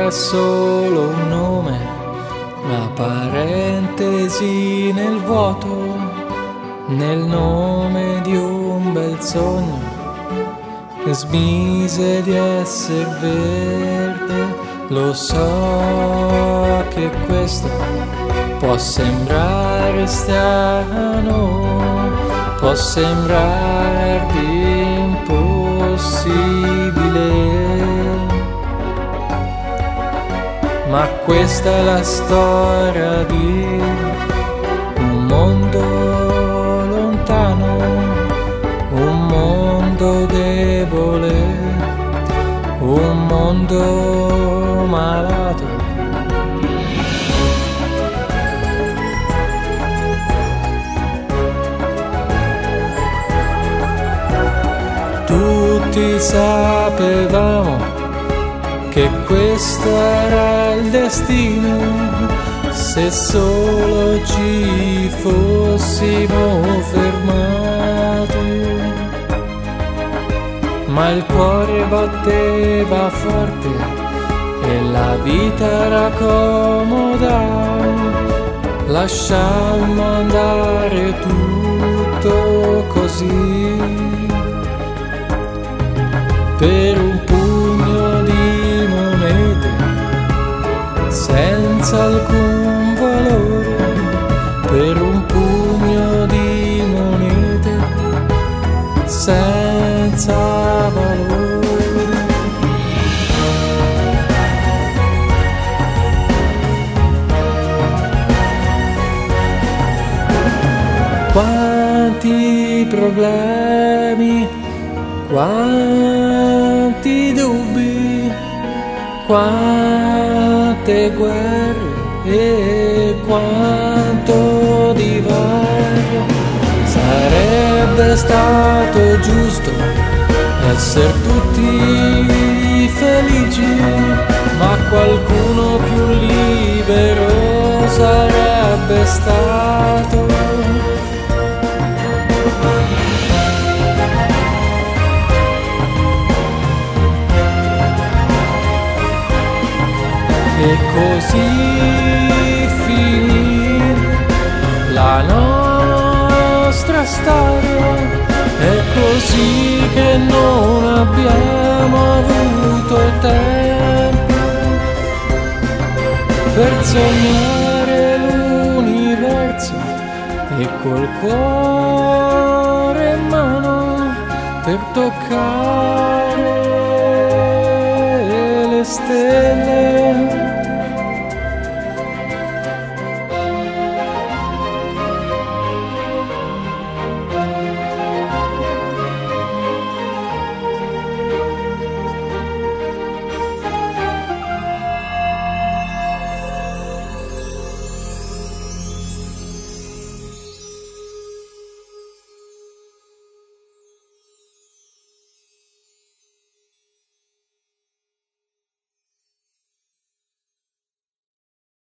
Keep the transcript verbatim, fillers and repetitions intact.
era solo un nome, una parentesi nel vuoto, nel nome di un bel sogno che smise di essere verde. Lo so che questo può sembrare strano, può sembrarvi impossibile, ma questa è la storia di un mondo lontano, un mondo debole, un mondo malato. Tutti sapevamo che questo era il destino, se solo ci fossimo fermati. Ma il cuore batteva forte e la vita era comoda, lasciammo andare tutto così. Per un pugno di monete senza alcun valore, per un pugno di monete senza valore. Quanti problemi, quanti dubbi, quante guerre e quanto divario. Sarebbe stato giusto essere tutti felici, ma qualcuno più libero sarebbe stato. E così finì la nostra storia, è così che non abbiamo avuto tempo per sognare l'universo e col cuore in mano per toccare le stelle.